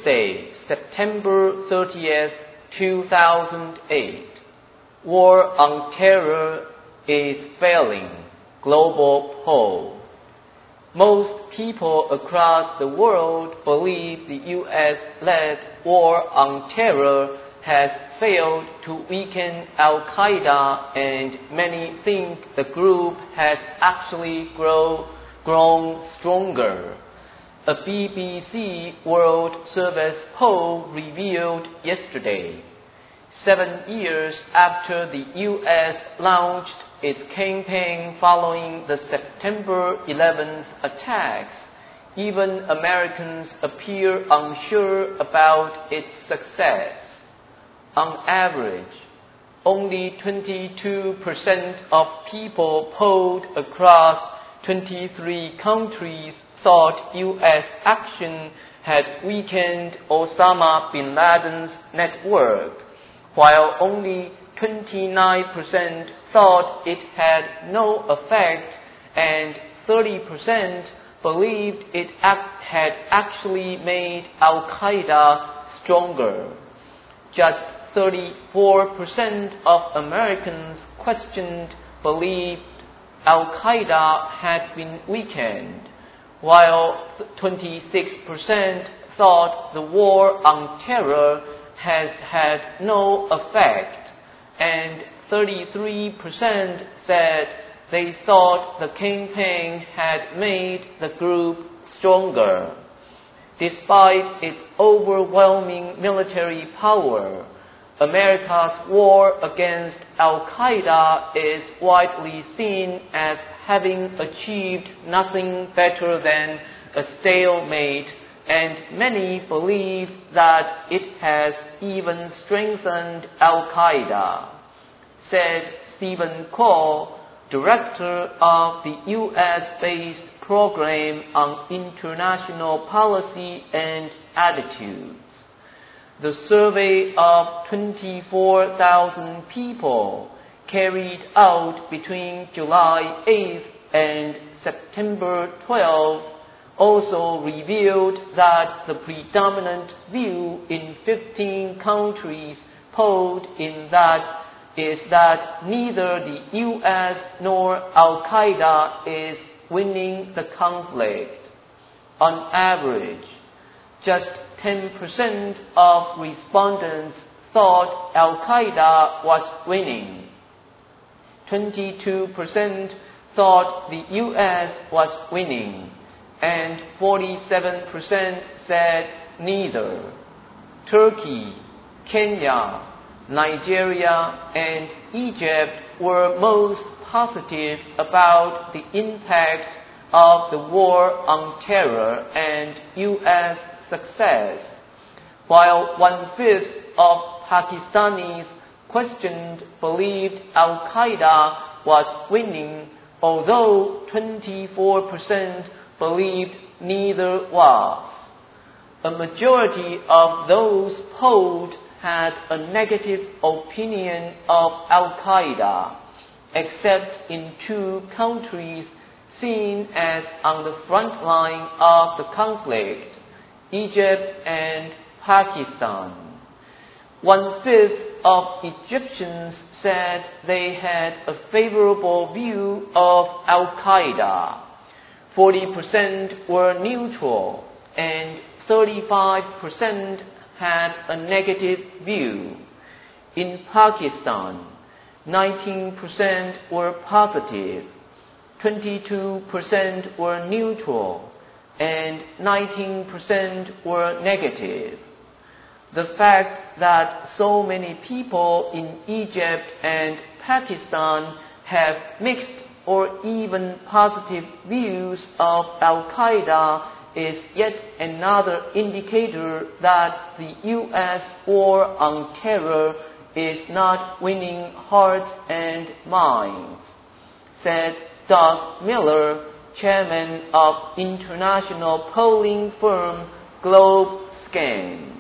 Tuesday, September 30th, 2008. War on Terror is failing. Global poll. Most people across the world believe the U.S.-led war on terror has failed to weaken Al-Qaeda, and many think the group has actually grown stronger. A BBC World Service poll revealed yesterday, 7 years after the U.S. launched its campaign following the September 11th attacks, even Americans appear unsure about its success. On average, only 22% of people polled across 23 countries thought U.S. action had weakened Osama bin Laden's network, while only 29% thought it had no effect, and 30% believed it had actually made Al-Qaeda stronger. Just 34% of Americans questioned believed Al-Qaeda had been weakened, while 26% thought the war on terror has had no effect, and 33% said they thought the campaign had made the group stronger. Despite its overwhelming military power, America's war against Al-Qaeda is widely seen as having achieved nothing better than a stalemate, and many believe that it has even strengthened Al-Qaeda, said Stephen Cole, director of the U.S.-based Program on International Policy and Attitudes. The survey of 24,000 people carried out between July 8th and September 12th also revealed that the predominant view in 15 countries polled in that is that neither the U.S. nor Al-Qaeda is winning the conflict. On average, just 10% of respondents thought Al-Qaeda was winning. 22% thought the U.S. was winning, and 47% said neither. Turkey, Kenya, Nigeria, and Egypt were most positive about the impact of the war on terror and U.S. success, while 1/5 of Pakistanis questioned believed Al-Qaeda was winning, although 24% believed neither was. A majority of those polled had a negative opinion of Al-Qaeda, except in 2 countries seen as on the front line of the conflict, Egypt and Pakistan. 1/5 of Egyptians said they had a favorable view of Al-Qaeda. 40% were neutral, and 35% had a negative view. In Pakistan, 19% were positive, 22% were neutral, and 19% were negative. The fact that so many people in Egypt and Pakistan have mixed or even positive views of Al-Qaeda is yet another indicator that the U.S. war on terror is not winning hearts and minds, said Doug Miller, chairman of international polling firm GlobeScan.